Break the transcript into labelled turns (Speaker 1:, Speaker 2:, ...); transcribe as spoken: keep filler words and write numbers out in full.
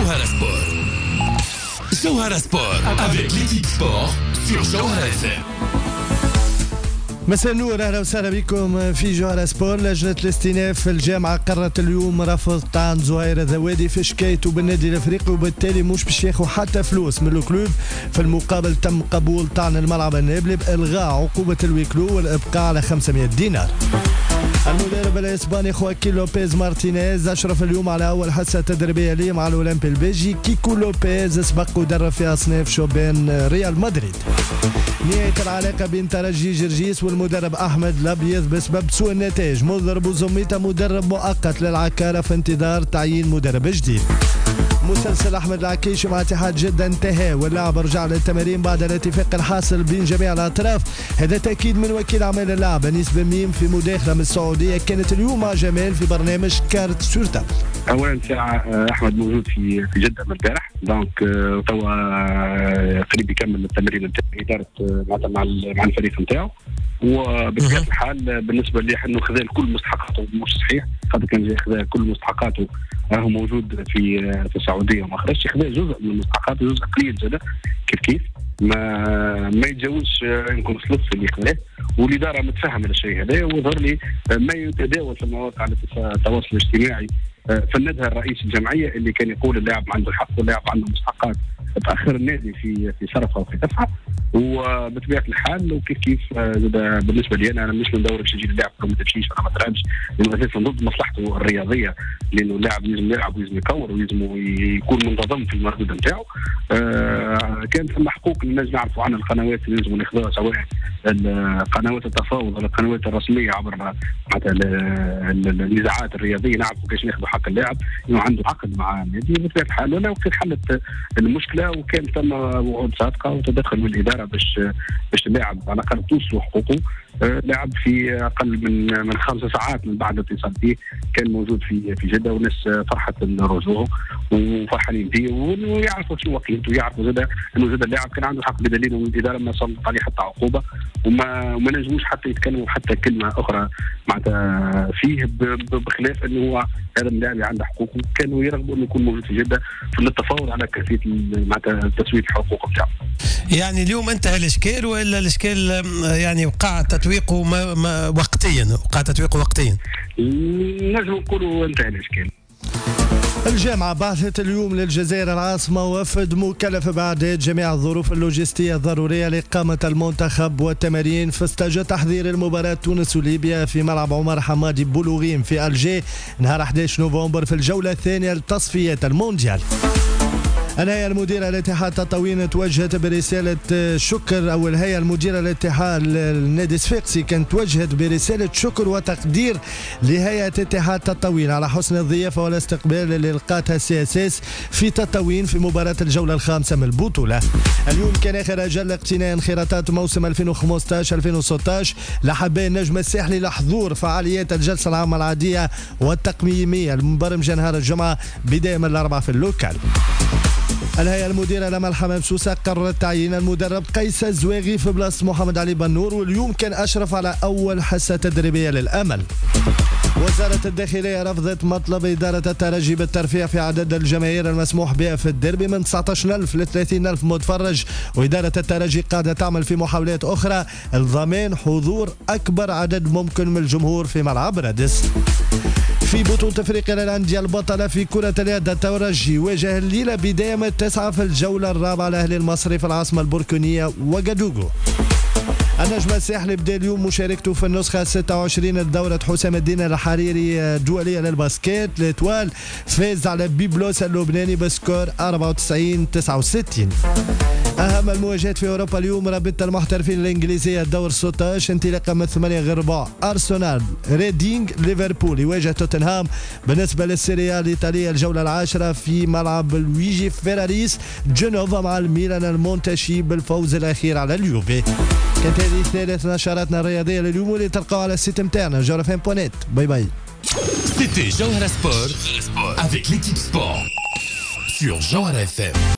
Speaker 1: Jawhara Sport. Jawhara Sport avec l'équipe sport sur Jawhara اف ام.
Speaker 2: مساء النور، اهلا وسهلا بكم في جوهرة سبور. لجنة الاستئناف في الجامعة قررت اليوم رفض طعن زهير الذوادي في شكايته بالنادي الافريقي، وبالتالي مش باش ياخذ حتى فلوس من الكلوب. في المقابل تم قبول طعن الملعب النابلي بإلغاء عقوبة الويكلو والإبقاء على خمسمائة دينار. المدرب الاسباني خواكين لوبيز مارتينيز اشرف اليوم على اول حصه تدريبيه ليه مع الاولمبي البلجي. كيكو لوبيز سبق ودرب في اصناف شوبين ريال مدريد. نهايه العلاقه بين ترجي جرجيس والمدرب احمد الابيض بسبب سوء النتائج. مضرب وزميته مدرب مؤقت للعكاره في انتظار تعيين مدرب جديد. مسلسل احمد العكيشي مع اتحاد جده انتهى، واللاعب رجع للتمارين بعد الاتفاق الحاصل بين جميع الاطراف. هذا تاكيد من وكيل اعمال اللاعب انيس بن ميم في مداخله من السعوديه كانت اليوم مع جمال في برنامج كارت سورتا.
Speaker 3: اولا ساعه احمد موجود في في جده من البارح، دونك توا قريب يكمل التمرين نتاع اداره معناتها مع مع الفريق نتاعو. وبطبيعه الحال بالنسبه لي انه خذا كل مستحقاته، مش صحيح خاطر كان جاي خذا كل مستحقاته راهو موجود في في السعوديه وما خرجش. خذا جزء من مستحقاته، جزء قليل زاد كيف كيف ما ما يتجاوزش يمكن ثلث اللي خذاه، والاداره متفهمه الشيء هذا. وظهر لي ما يتداول في مواقع التواصل الاجتماعي فندها الرئيس الجمعيه اللي كان يقول اللاعب عنده الحق واللاعب عنده مستحقات تاخر النادي في في صرفها وفي دفعها. وبطبيعه الحال وكيف كيف بالنسبه لي انا انا مش من دورك تجي اللاعب ما تمشيش ولا ما تلعبش، لانه اساسا ضد مصلحته الرياضيه، لانه اللاعب لازم يلعب ولازم يكور ولازم يكون منتظم في المردود نتاعو. آه كان ثم حقوق الناس نعرفوا عنها القنوات اللي لازم ناخذوها، سواء قنوات التفاوض ولا القنوات الرسميه عبر معناتها النزاعات الرياضيه، نعرفوا كيفاش ناخذوا حق اللاعب انه عنده عقد مع النادي. بطبيعه الحال ولا وكيف حلت المشكله، وكان ثم وعود صادقه وتدخل من الاداره باش باش اللاعب على الاقل توصلوا حقوقه. آه لعب في اقل من من خمس ساعات من بعد الاتصال به، كان موجود في في جده، والناس فرحت الرجوع وفرحانين به ويعرفوا شو وقيته، ويعرفوا زاد انه زاد اللاعب كان عنده حق بدليل ان الاداره ما سلطت عليه حتى عقوبه، وما وما نجموش حتى يتكلموا حتى كلمه اخرى معناتها فيه، بخلاف انه هو هذا اللاعب عنده حقوق. كانوا يرغبوا انه يكون موجود في جده في التفاوض على كيفيه معناتها تسويه الحقوق بتاعه.
Speaker 4: يعني اليوم انتهى الاشكال ولا الاشكال يعني وقع تتويقه ما ما وقتيا وقع تتويقه وقتيا؟
Speaker 3: نجم نقولوا انتهى الاشكال.
Speaker 2: الجامعة بعثت اليوم للجزائر العاصمة وفد مكلف بإعداد جميع الظروف اللوجستية الضرورية لإقامة المنتخب والتمارين في استاج تحضير المباراة تونس وليبيا في ملعب عمر حمادي بولوغيم في ألجي نهار أحد عشر نوفمبر في الجولة الثانية لتصفيات المونديال. الهيئة المديرة لاتحاد تطاوين توجهت برسالة شكر، أو الهيئة المديرة لاتحاد النادي الصفاقسي كانت توجهت برسالة شكر وتقدير لهيئة اتحاد تطاوين على حسن الضيافة والاستقبال اللي لقاتها السي اس اس في تطاوين في مباراة الجولة الخامسة من البطولة. اليوم كان آخر أجل اقتناء انخراطات موسم ألفين وخمسطاش ألفين وستطاش لحباء النجم الساحلي لحضور فعاليات الجلسة العامة العادية والتقييمية المبرمجة نهار الجمعة بداية من الأربعاء في اللوكال. الهيئة المديرة لمال حمام سوسة قررت تعيين المدرب قيس الزواغي في بلاصة محمد علي بنور، واليوم كان أشرف على أول حصة تدريبية للأمل. وزارة الداخلية رفضت مطلب إدارة الترجي بالترفيع في عدد الجماهير المسموح بها في الديربي من تسعطاش ألف ل ثلاثين ألف متفرج، وإدارة الترجي قاعدة تعمل في محاولات أخرى لضمان حضور أكبر عدد ممكن من الجمهور في ملعب رادس. في بطولة افريقيا للأندية البطلة في كرة اليد، الترجي واجه الليلة بداية من التاسعة في الجولة الرابعة الأهلي المصري في العاصمة البركينية وغادوغو. النجم الساحلي بدا اليوم مشاركته في النسخة ستة وعشرين لدورة حسام الدين الحريري الدولية للباسكيت. الاتوال فاز على بيبلوس اللبناني بسكور أربعة وتسعين تسعة وستين. أهم المواجهات في أوروبا اليوم، رابطة المحترفين الإنجليزية الدور ستطاش انطلاقا من ثمانية غير ربع، أرسنال ريدينغ ليفربول يواجه توتنهام. بالنسبة للسيريا الإيطالية الجولة العاشرة في ملعب لويجي فيراريس جنوفا مع الميلان المونتشي بالفوز الأخير على اليوفي. كانت هذه ثالث نشراتنا الرياضية لليوم واللي تلقاو على السيت متاعنا جوهرة اف ام دوت نت. باي باي.
Speaker 1: C'était Jawhara Sport avec l'équipe sport sur Jawhara اف ام.